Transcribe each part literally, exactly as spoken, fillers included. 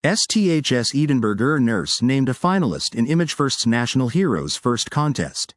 S T H S Edinburgh nurse named a finalist in ImageFirst's National Heroes First contest.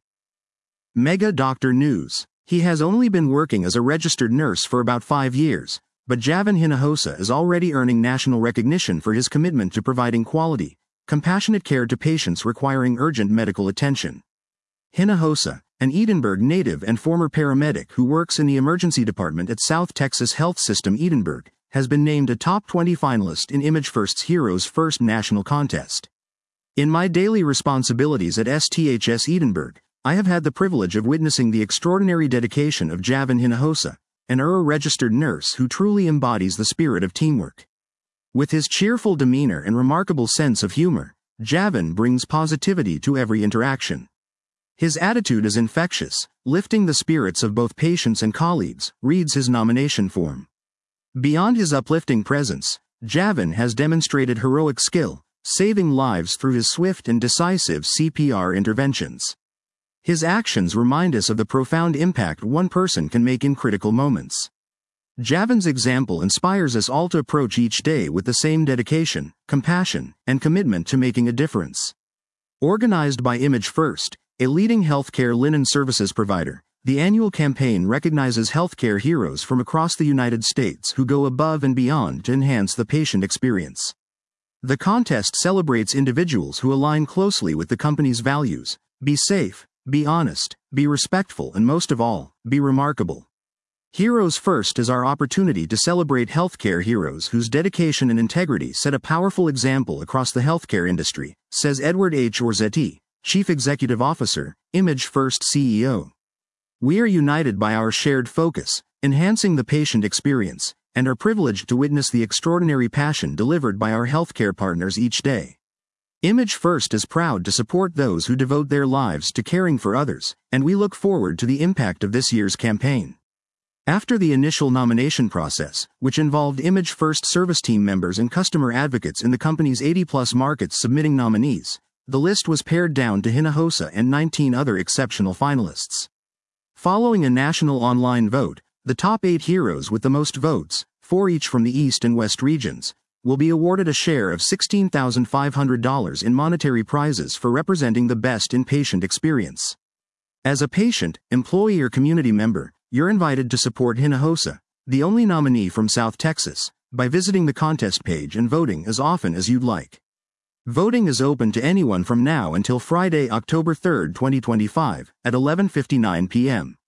Mega Doctor News. He has only been working as a registered nurse for about five years, but Javan Hinojosa is already earning national recognition for his commitment to providing quality, compassionate care to patients requiring urgent medical attention. Hinojosa, an Edinburgh native and former paramedic who works in the emergency department at South Texas Health System Edinburgh, has been named a top twenty finalist in ImageFirst's Heroes First national contest. In my daily responsibilities at S T H S Edinburgh, I have had the privilege of witnessing the extraordinary dedication of Javan Hinojosa, an E R A-registered nurse who truly embodies the spirit of teamwork. With his cheerful demeanor and remarkable sense of humor, Javan brings positivity to every interaction. His attitude is infectious, lifting the spirits of both patients and colleagues, reads his nomination form. Beyond his uplifting presence, Javan has demonstrated heroic skill, saving lives through his swift and decisive C P R interventions. His actions remind us of the profound impact one person can make in critical moments. Javan's example inspires us all to approach each day with the same dedication, compassion, and commitment to making a difference. Organized by ImageFirst, a leading healthcare linen services provider, the annual campaign recognizes healthcare heroes from across the United States who go above and beyond to enhance the patient experience. The contest celebrates individuals who align closely with the company's values: be safe, be honest, be respectful, and most of all, be remarkable. Heroes First is our opportunity to celebrate healthcare heroes whose dedication and integrity set a powerful example across the healthcare industry, says Edward H. Orzetti, Chief Executive Officer, ImageFirst C E O. We are united by our shared focus, enhancing the patient experience, and are privileged to witness the extraordinary passion delivered by our healthcare partners each day. ImageFirst is proud to support those who devote their lives to caring for others, and we look forward to the impact of this year's campaign. After the initial nomination process, which involved ImageFirst service team members and customer advocates in the company's eighty-plus markets submitting nominees, the list was pared down to Hinojosa and nineteen other exceptional finalists. Following a national online vote, the top eight heroes with the most votes, four each from the East and West regions, will be awarded a share of sixteen thousand five hundred dollars in monetary prizes for representing the best in patient experience. As a patient, employee, or community member, you're invited to support Hinojosa, the only nominee from South Texas, by visiting the contest page and voting as often as you'd like. Voting is open to anyone from now until Friday, October third, twenty twenty-five, at eleven fifty-nine p m